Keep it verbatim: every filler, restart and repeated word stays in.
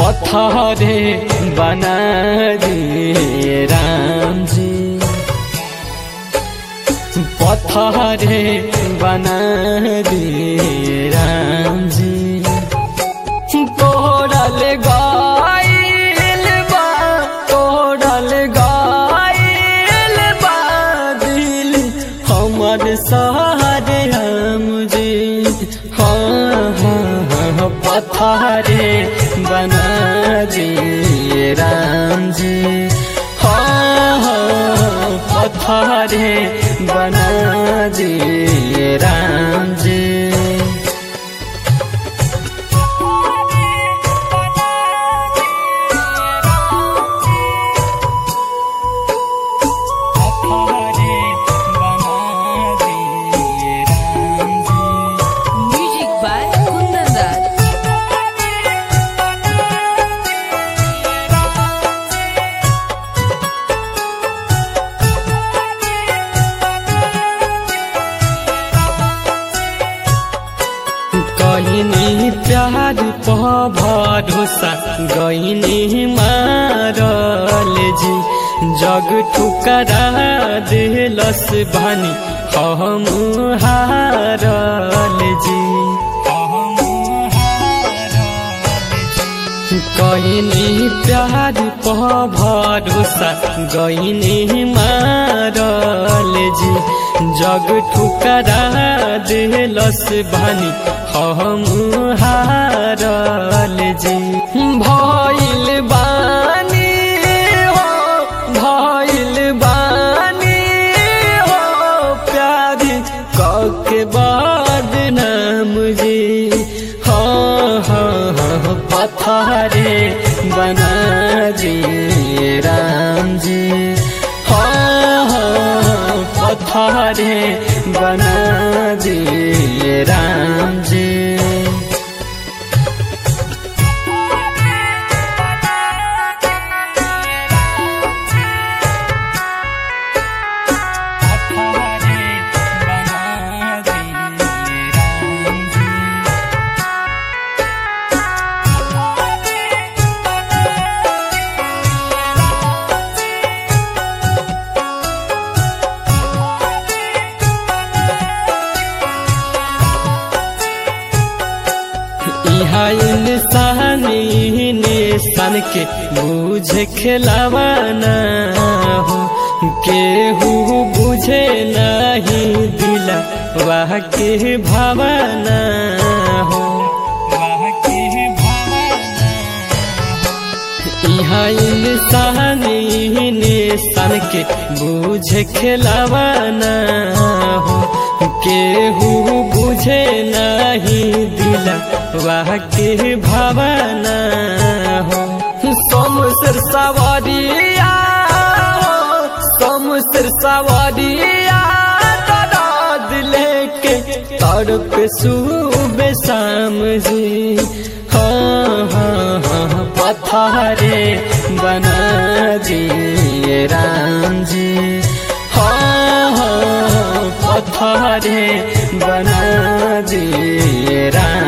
पत्थरे बना दिए राम जी, पत्थरे बना दिए राम जी। तोड़ल गाइल बा तोड़ल गाइल बा दिल हमर सहारे राम जी। हाँ हाँ हाँ पत्थरे बना दिए राम जी। हाँ हाँ पत्थरे बना दिए राम जी। गईनी प्यार पा भरोसा गईनी मारल जी, जग ठुकरा दिलस भानी हम हारल जी। गईनी प्यार पा भरोसा गईनी मारल जी, जग ठुकरा दिलस भानी हम हारल जी। भइल बानी हो भइल बानी हो प्यार कके बदनाम जी। हाँ हाँ हाँ पत्थरे बना दिए राम जी। हाँ हाँ पत्थरे बना दिए राम जी। इंसानी निशान के बुझे खिलावाना हो, केहू बुझे नहीं दिला वाह के भावना हो। यहाँ इंसानी निशान के बुझे खिलावाना हो, केहू बुझे नहीं दिला वाह के भावना हो। समसर सवारिया हो समसर सवारिया दर्द लेके तड़प सुबह शाम जी। हाँ हाँ हाँ पत्थरे बना दिए राम जी। हाँ हाँ पत्थरे बना दिए राम।